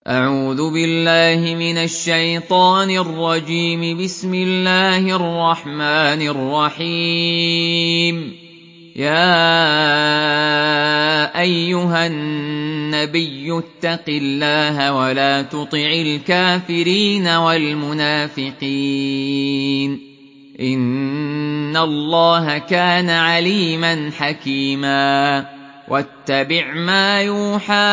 أعوذ بالله من الشيطان الرجيم. بسم الله الرحمن الرحيم. يا أيها النبي اتق الله ولا تطع الكافرين والمنافقين، إن الله كان عليما حكيما. واتبع ما يوحى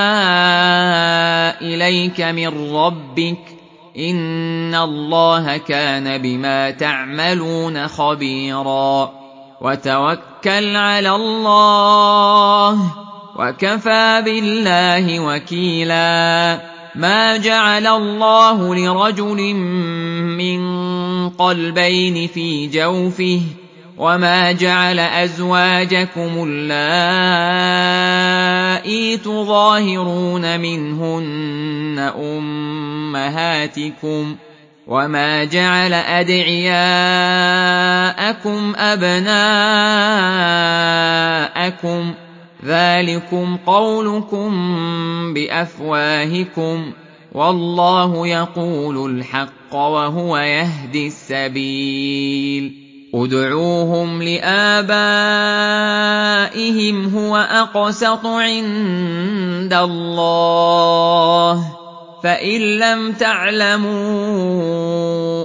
إليك من ربك، إن الله كان بما تعملون خبيرا. وتوكل على الله، وكفى بالله وكيلا. ما جعل الله لرجل من قلبين في جوفه، وما جعل أزواجكم اللائي تظاهرون منهن أمهاتكم، وما جعل أدعياءكم أبناءكم، ذلكم قولكم بأفواهكم، والله يقول الحق وهو يهدي السبيل. ادعوهم لآبائهم هو أقسط عند الله، فإن لم تعلموا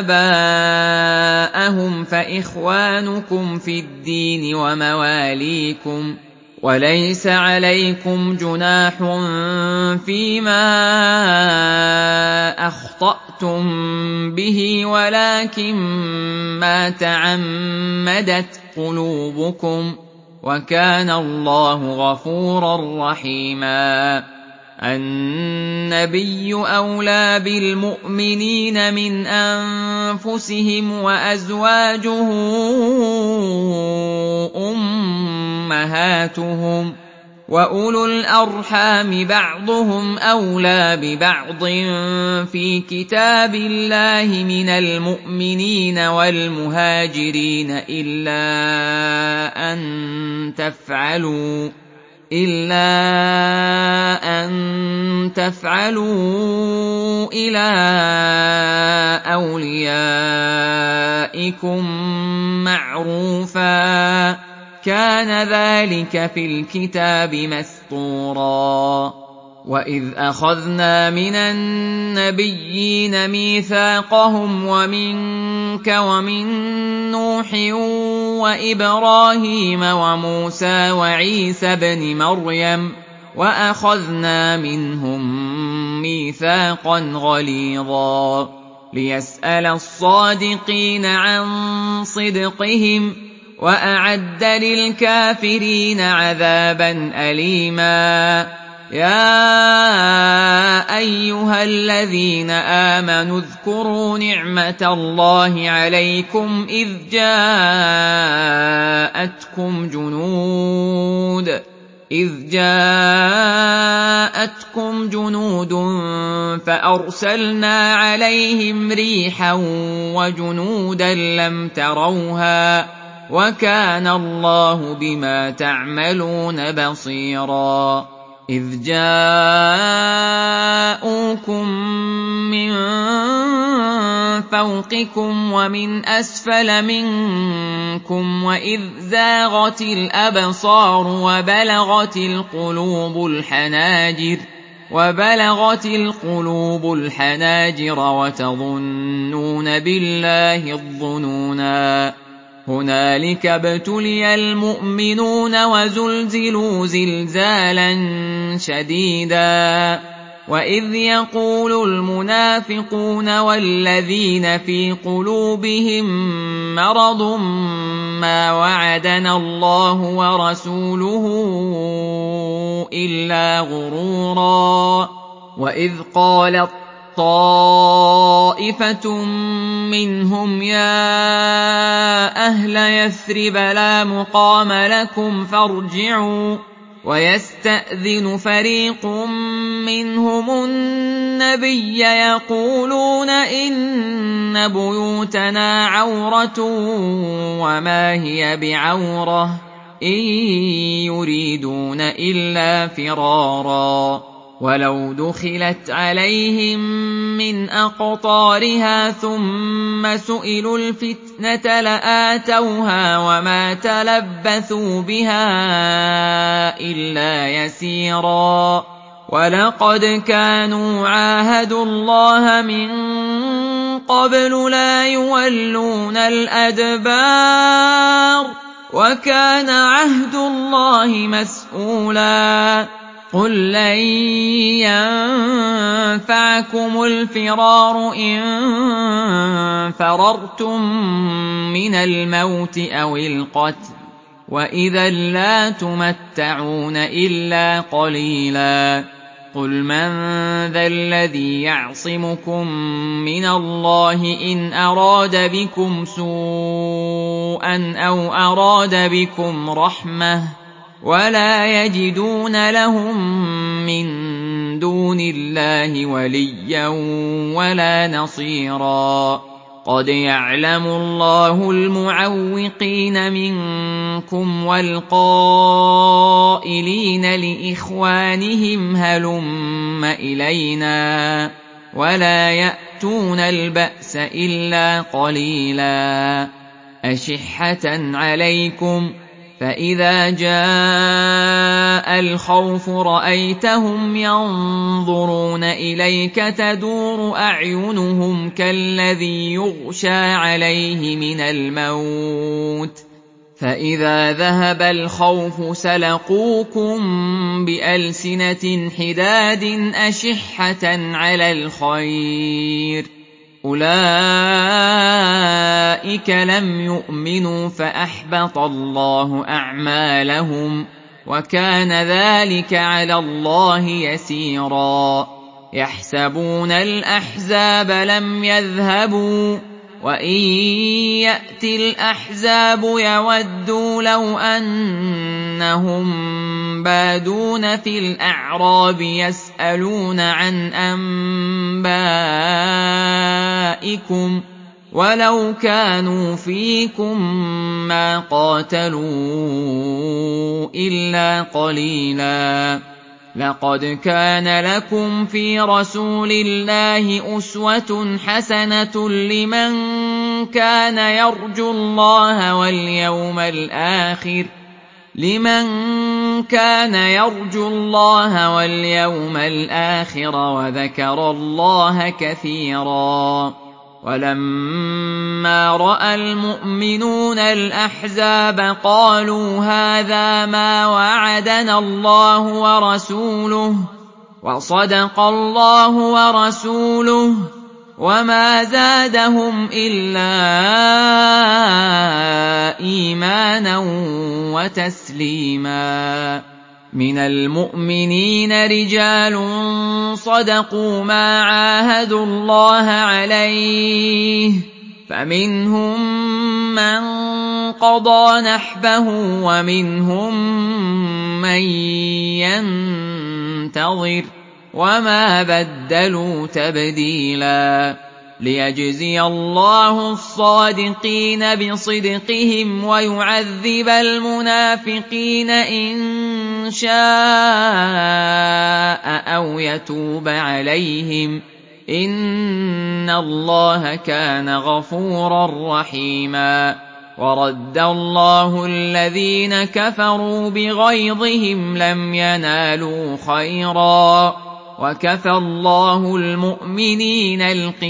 آباءهم فإخوانكم في الدين ومواليكم، وليس عليكم جناح فيما أخطأتم به، ولكن ما تعمدت قلوبكم، وكان الله غفورا رحيما. النبي أولى بالمؤمنين من أنفسهم، وأزواجه أمهاتهم، وأولو الأرحام بعضهم أولى ببعض في كتاب الله من المؤمنين والمهاجرين إلا أن تفعلوا إلى أوليائكم معروفا، كان ذلك في الكتاب مسطورا. وإذ أخذنا من النبيين ميثاقهم ومنك ومن نوح وإبراهيم وموسى وعيسى ابن مريم، وأخذنا منهم ميثاقا غليظا، ليسأل الصادقين عن صدقهم، وأعد للكافرين عذابا أليما. يا أيها الذين آمنوا اذكروا نعمة الله عليكم إذ جاءتكم جنود فأرسلنا عليهم ريحا وجنودا لم تروها، وكان الله بما تعملون بصيرا. إذ جاءوكم من فوقكم ومن أسفل منكم، وإذ زاغت الأبصار وبلغت القلوب الحناجر وتظنون بالله الظنونا. هنالك ابتلي المؤمنون وزلزلوا زلزالا شديدا. وإذ يقول المنافقون والذين في قلوبهم مرض ما وعدنا الله ورسوله إلا غرورا. وإذ قالت طائفة منهم يا أهل يثرب لا مقام لكم فارجعوا، ويستأذن فريق منهم النبي يقولون إن بيوتنا عورة وما هي بعورة إن يريدون إلا فرارا. ولو دخلت عليهم من أقطارها ثم سئلوا الفتنة لآتوها وما تلبثوا بها إلا يسيرا ولقد كانوا عاهدوا الله من قبل لا يولون الأدبار وكان عهد الله مسؤولا قل لن ينفعكم الفرار إن فررتم من الموت أو القتل وإذا لا تمتعون إلا قليلا قل من ذا الذي يعصمكم من الله إن أراد بكم سوءا أو أراد بكم رحمة ولا يجدون لهم من دون الله وليا ولا نصيرا قد يعلم الله المعوقين منكم والقائلين لإخوانهم هلم إلينا ولا يأتون البأس إلا قليلا أشحة عليكم فإذا جاء الخوف رأيتهم ينظرون إليك تدور أعينهم كالذي يغشى عليه من الموت فإذا ذهب الخوف سلقوكم بألسنة حداد أشحة على الخير أولئك لم يؤمنوا فأحبط الله أعمالهم وكان ذلك على الله يسيرا يحسبون الأحزاب لم يذهبوا وإن يأتي الأحزاب يودوا لو أنهم بادون في الأعراب يسألون عن أنبائكم ولو كانوا فيكم ما قاتلوا إلا قليلا لقد كان لكم في رسول الله أسوة حسنة لمن كان يرجو الله واليوم الآخر وذكر الله كثيرا ولما رأى المؤمنون الأحزاب قالوا هذا ما وعدنا الله ورسوله وصدق الله ورسوله وما زادهم إلا إيمانا وتسليما من المؤمنين رجال صدقوا ما عاهدوا الله عليه فمنهم من قضى نحبه ومنهم من ينتظر وما بدلوا تبديلا ليجزي الله الصادقين بصدقهم ويعذب المنافقين إن شاء أو يتوب عليهم إن الله كان غفورا رحيما ورد الله الذين كفروا بغيظهم لم ينالوا خيرا وكفى الله المؤمنين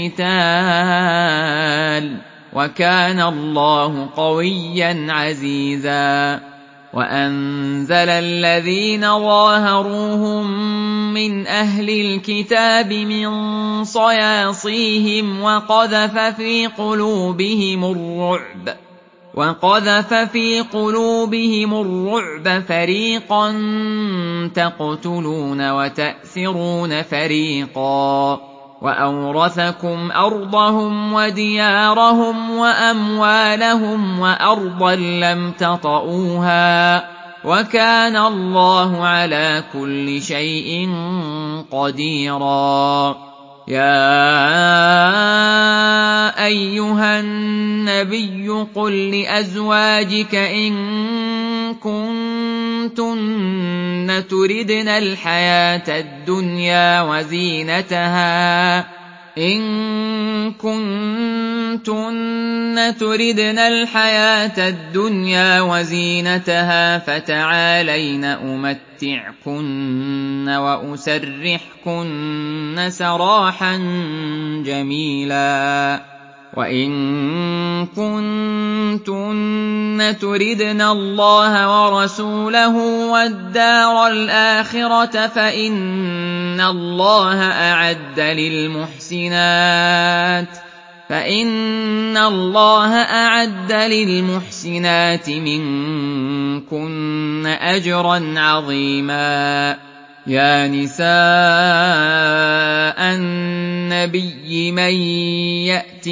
القتال وكان الله قويا عزيزا وأنزل الذين ظاهروهم من أهل الكتاب من صياصيهم وقذف في قلوبهم الرعب فريقا تقتلون وتأسرون فريقا وأورثكم أرضهم وديارهم وأموالهم وأرضا لم تطئوها وكان الله على كل شيء قديرا يا أيها النبي قل لأزواجك إن كنتن تردن الحياة الدنيا وزينتها فتعالين أمتعكن وأسرحكن سراحا جميلا وإن كنتن تردن الله ورسوله والدار الآخرة فإن الله أعد للمحسنات منكن أجرا عظيما. يا نساء النبي من يأت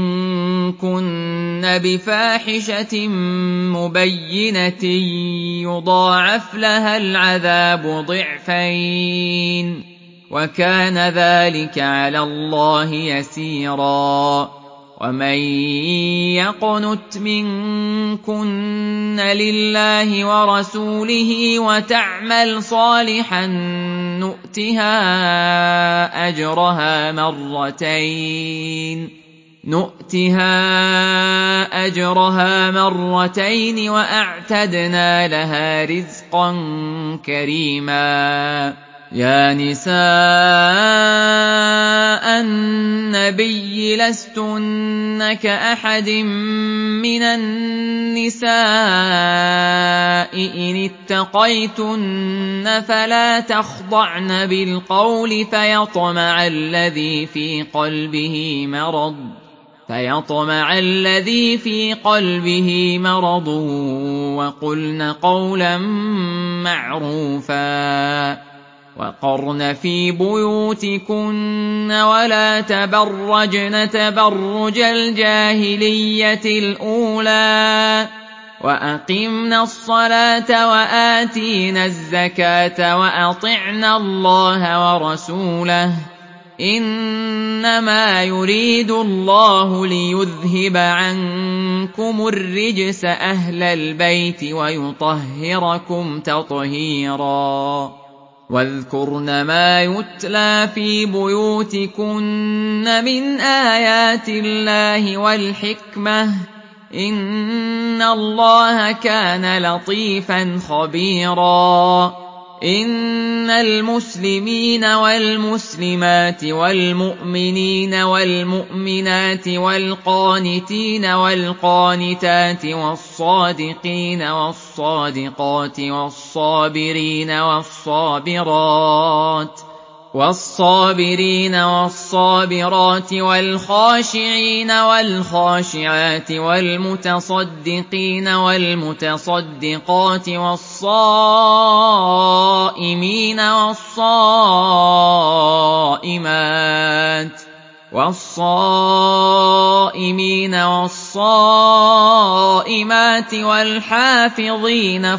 منكن بفاحشة مبينة يضاعف لها العذاب ضعفين وكان ذلك على الله يسيرا. ومن يقنت منكن لله ورسوله وتعمل صالحا نؤتها أجرها مرتين وأعتدنا لها رزقا كريما. يا نساء النبي لستن كأحد من النساء إن اتقيتن فلا تخضعن بالقول فيطمع الذي في قلبه مرض وقلن قولا معروفا. وقرن في بيوتكن ولا تبرجن تبرج الجاهلية الأولى وأقمنا الصلاة وآتينا الزكاة وأطعنا الله ورسوله إنما يريد الله ليذهب عنكم الرجس أهل البيت ويطهركم تطهيرا. واذكرن ما يتلى في بيوتكن من آيات الله والحكمة إن الله كان لطيفا خبيرا. إن المسلمين والمسلمات والمؤمنين والمؤمنات والقانتين والقانتات والصادقين والصادقات والصابرين والصابرات والخاشعين والخاشعات والمتصدقين والمتصدقات والصائمين والصائمات والحافظين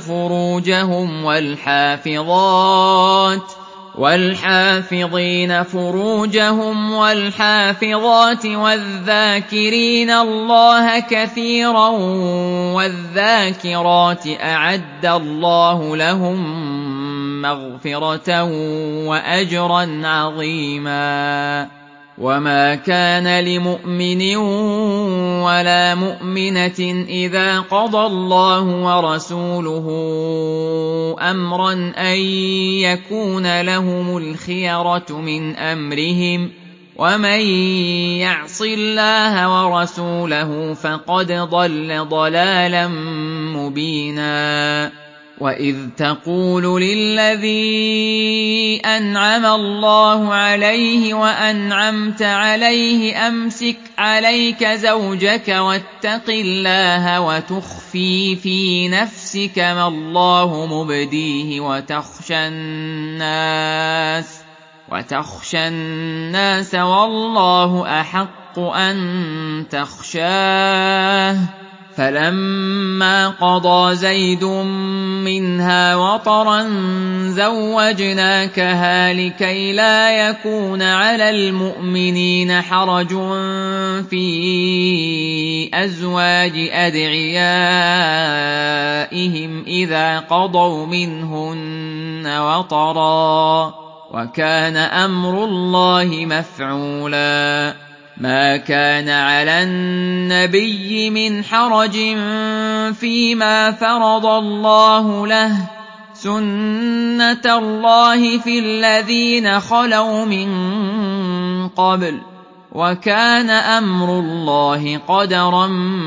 فروجهم والحافظات والذاكرين الله كثيرا والذاكرات أعد الله لهم مغفرة وأجرا عظيما. وما كان لمؤمن ولا مؤمنة إذا قضى الله ورسوله أمرا أن يكون لهم الخيرة من أمرهم ومن يعص الله ورسوله فقد ضل ضلالا مبينا. وإذ تقول للذي أنعم الله عليه وأنعمت عليه أمسك عليك زوجك واتق الله وتخفي في نفسك ما الله مبديه وتخشى الناس والله أحق أن تخشاه فلما قضى زيد منها وطرا زوجناكها لكي لا يكون على المؤمنين حرج في أزواج أدعيائهم إذا قضوا منهن وطرا وكان أمر الله مفعولا ما كان على النبي من حرج فيما فرض الله له سنة الله في الذين خلوا من قبل وكان أمر الله قدرا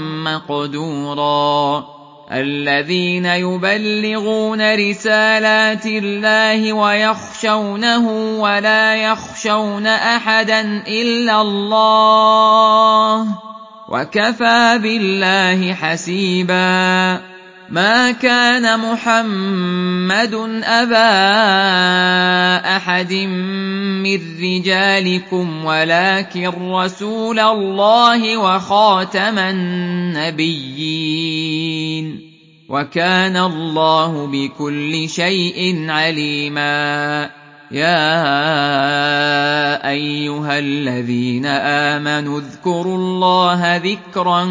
مقدورا الذين يبلغون رسالات الله ويخشونه ولا يخشون أحدا إلا الله وكفى بالله حسيبا ما كان محمد أبا أحد من رجالكم ولكن رسول الله وخاتم النبيين وكان الله بكل شيء عليما يا أيها الذين آمنوا اذكروا الله ذكرا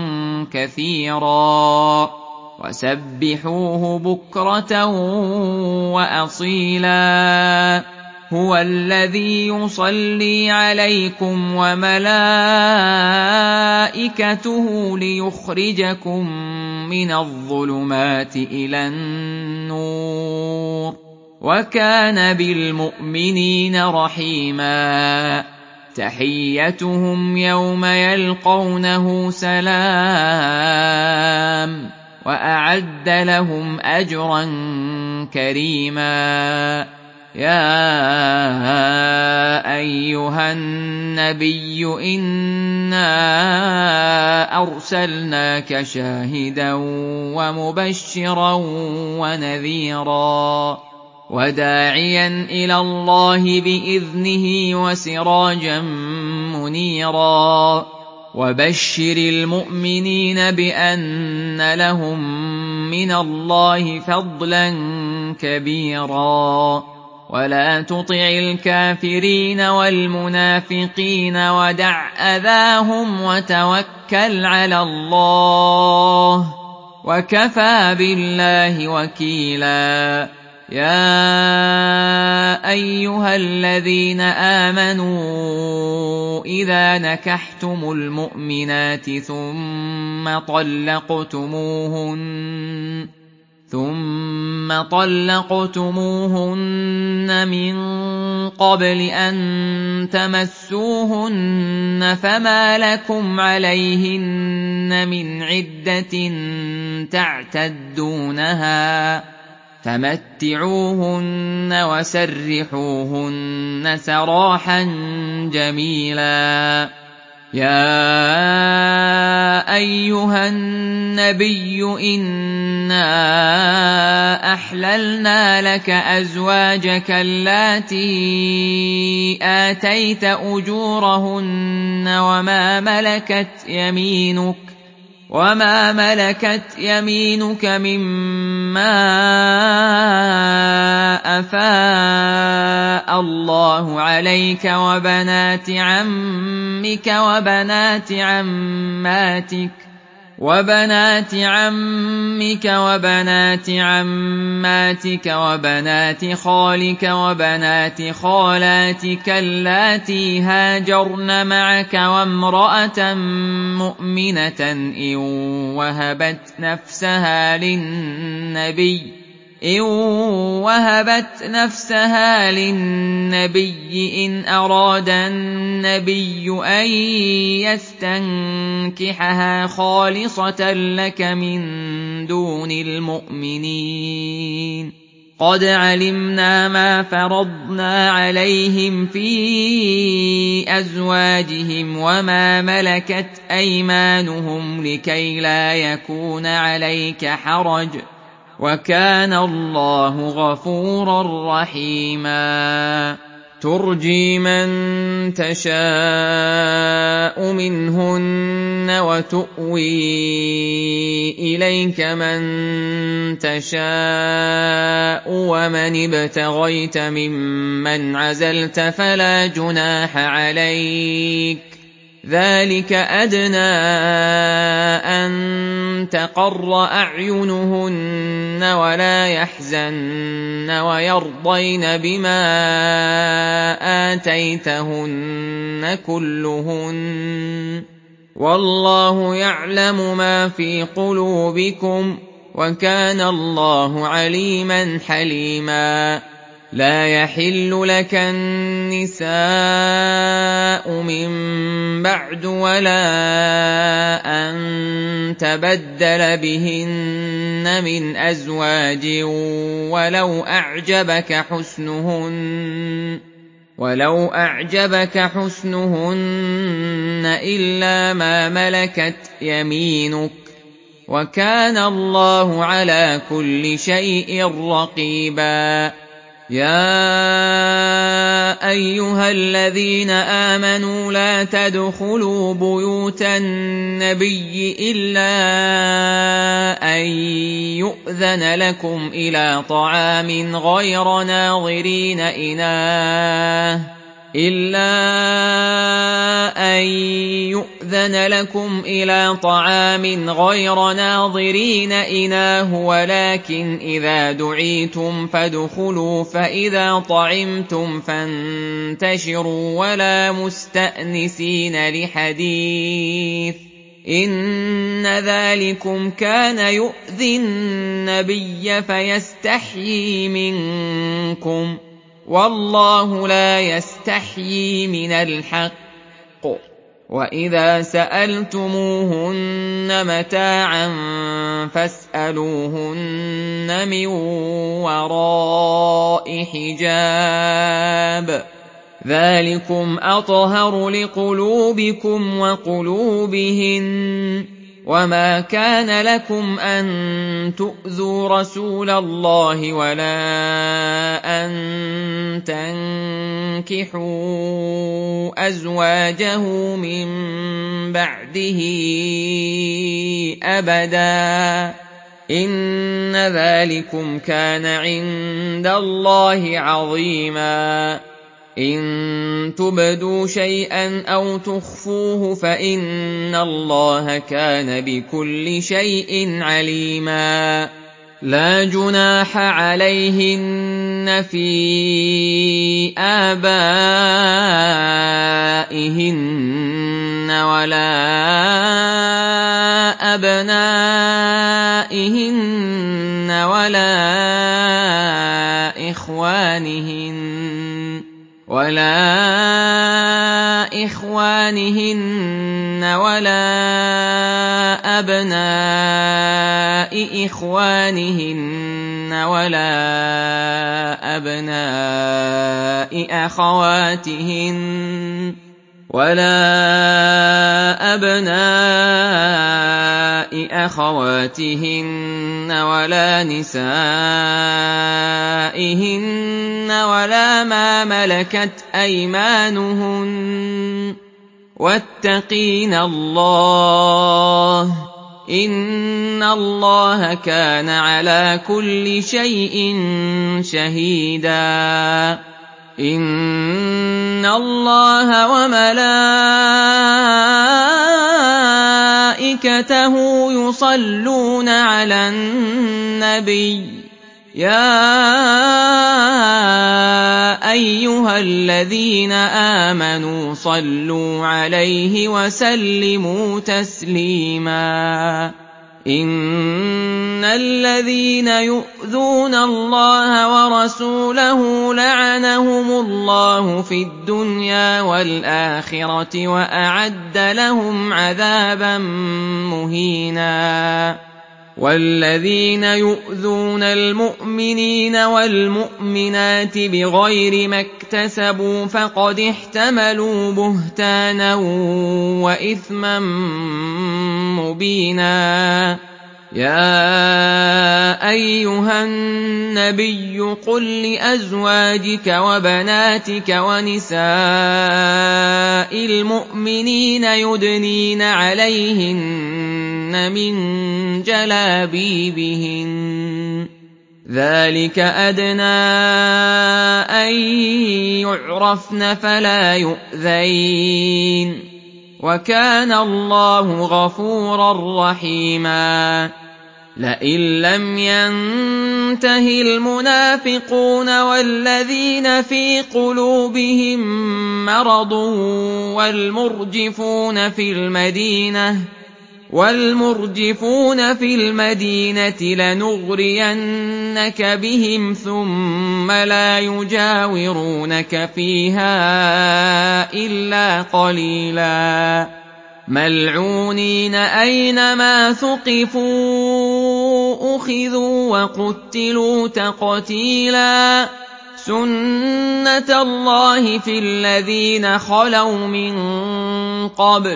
كثيرا وسبحوه بكرة وأصيلا هو الذي يصلي عليكم وملائكته ليخرجكم من الظلمات إلى النور وكان بالمؤمنين رحيما تحيتهم يوم يلقونه سلام وأعد لهم أجرا كريما يا أيها النبي إنا أرسلناك شاهدا ومبشرا ونذيرا وداعيا إلى الله بإذنه وسراجا منيرا وبشر المؤمنين بأن لهم من الله فضلا كبيرا ولا تطع الكافرين والمنافقين ودع أذاهم وتوكل على الله وكفى بالله وكيلا يا أيها الذين آمنوا إذا نكحتم المؤمنات ثم طلقتموهن من قبل أن تمسوهن فما لكم عليهن من عدة تعتدونها فمتعوهن وسرحوهن سراحا جميلا يا أيها النبي إنا أحللنا لك أزواجك اللاتي آتيت أجورهن وما ملكت يمينك مما أفاء الله عليك وبنات عمك وبنات عماتك وبنات خالك وبنات خالاتك اللاتي هاجرن معك وامرأة مؤمنة إن وهبت نفسها للنبي إن أراد النبي أن يستنكحها خالصة لك من دون المؤمنين قد علمنا ما فرضنا عليهم في أزواجهم وما ملكت أيمانهم لكي لا يكون عليك حرج وكان الله غفورا رحيما ترجي من تشاء منهن وتؤوي إليك من تشاء ومن ابتغيت ممن عزلت فلا جناح عليك ذلك أدنى أن تقر أعينهن ولا يحزن ويرضين بما آتيتهن كلهن والله يعلم ما في قلوبكم وكان الله عليما حليما لا يحل لك النساء من بعد ولا أن تبدل بهن من أزواج ولو أعجبك حسنهن إلا ما ملكت يمينك وكان الله على كل شيء رقيبا يا أيها الذين آمنوا لا تدخلوا بيوت النبي إلا أن يؤذن لكم إلى طعام غير ناظرين إناه ولكن إذا دعيتم فادخلوا فإذا طعمتم فانتشروا ولا مستأنسين لحديث إن ذلكم كان يؤذي النبي فيستحيي منكم والله لا يستحيي من الحق وإذا سألتموهن متاعا فاسألوهن من وراء حجاب ذلكم أطهر لقلوبكم وقلوبهن وما كان لكم أن تؤذوا رسول الله ولا أن تنكحوا أزواجه من بعده أبدا إن ذلكم كان عند الله عظيما إن تبدوا شيئا أو تخفوه فإن الله كان بكل شيء عليما لا جناح عليهن في آبائهن ولا أبنائهن ولا إخوانهن ولا أبناء إخوانهن ولا أبناء أخواتهن ولا نسائهن ولا ما ملكت أيمانهن واتقين الله إن الله كان على كل شيء شهيدا إن الله وملائكته يصلون على النبي يا أيها الذين آمنوا صلوا عليه وسلموا تسليما إن الذين يؤذون الله ورسوله لعنهم الله في الدنيا والآخرة وأعد لهم عذابا مهينا والذين يؤذون المؤمنين والمؤمنات بغير ما اكتسبوا فقد احتملوا بهتانا وإثما مبينا يَا أَيُّهَا النَّبِيُّ قُل لِّأَزْوَاجِكَ وَبَنَاتِكَ وَنِسَاءِ الْمُؤْمِنِينَ يُدْنِينَ عَلَيْهِنَّ مِن جَلَابِيبِهِنَّ ۚ ذَٰلِكَ أَدْنَىٰ أَن يُعْرَفْنَ فَلَا يُؤْذَيْنَ ۗ وَكَانَ اللَّهُ غَفُورًا رَّحِيمًا. لئن لم ينته المنافقون والذين في قلوبهم مرض والمرجفون في المدينة لنغرينك بهم ثم لا يجاورونك فيها إلا قليلا ملعونين أينما ثقفوا أخذوا وقتلوا تقتيلا سنة الله في الذين خلوا من قبل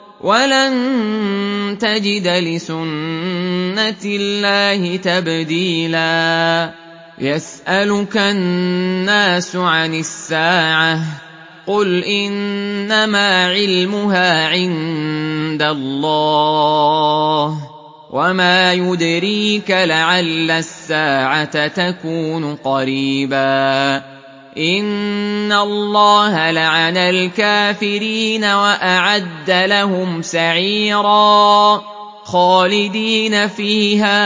ولن تجد لسنة الله تبديلا يسألك الناس عن الساعة قل إنما علمها عند الله وما يدريك لعل الساعة تكون قريبا إن الله لعن الكافرين وأعد لهم سعيرا خالدين فيها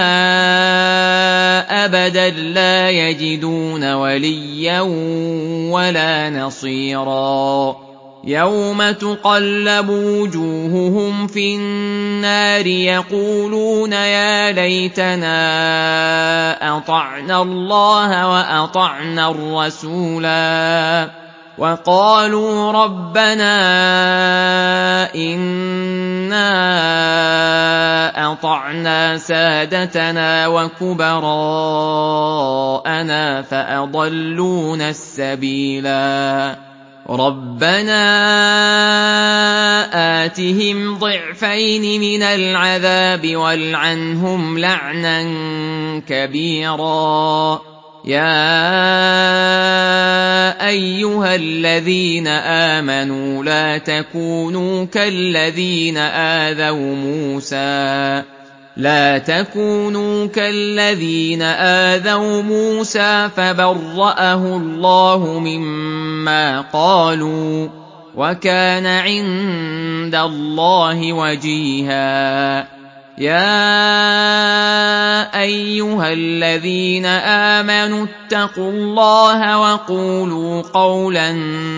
أبدا لا يجدون وليا ولا نصيرا يوم تقلب وجوههم في النار يقولون يا ليتنا أطعنا الله وأطعنا الرسولا وقالوا ربنا إنا أطعنا سادتنا وكبراءنا فأضلونا السبيلا ربنا آتهم ضعفين من العذاب والعنهم لعنا كبيرا يا أيها الذين آمنوا لا تكونوا كالذين آذوا موسى فبرأه الله مما قالوا وكان عند الله وجيها يا أيها الذين آمنوا اتقوا الله وقولوا قولا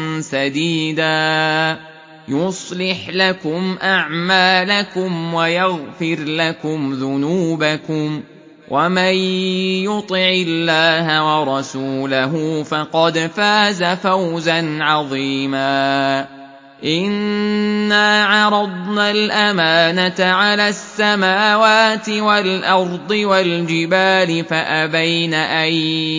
سديدا يصلح لكم أعمالكم ويغفر لكم ذنوبكم ومن يطع الله ورسوله فقد فاز فوزا عظيما إنا عرضنا الأمانة على السماوات والأرض والجبال فأبين أن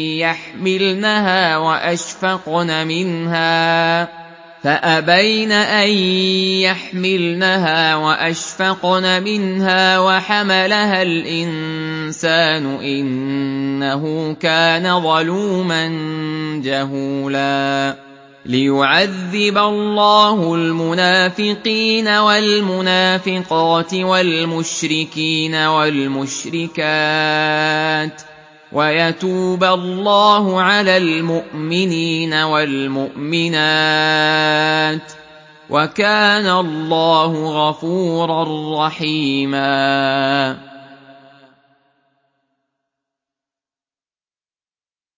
يحملنها وأشفقن منها وحملها الإنسان إنه كان ظلوما جهولا ليعذب الله المنافقين والمنافقات والمشركين والمشركات ويتوب الله على المؤمنين والمؤمنات وكان الله غفورا رحيما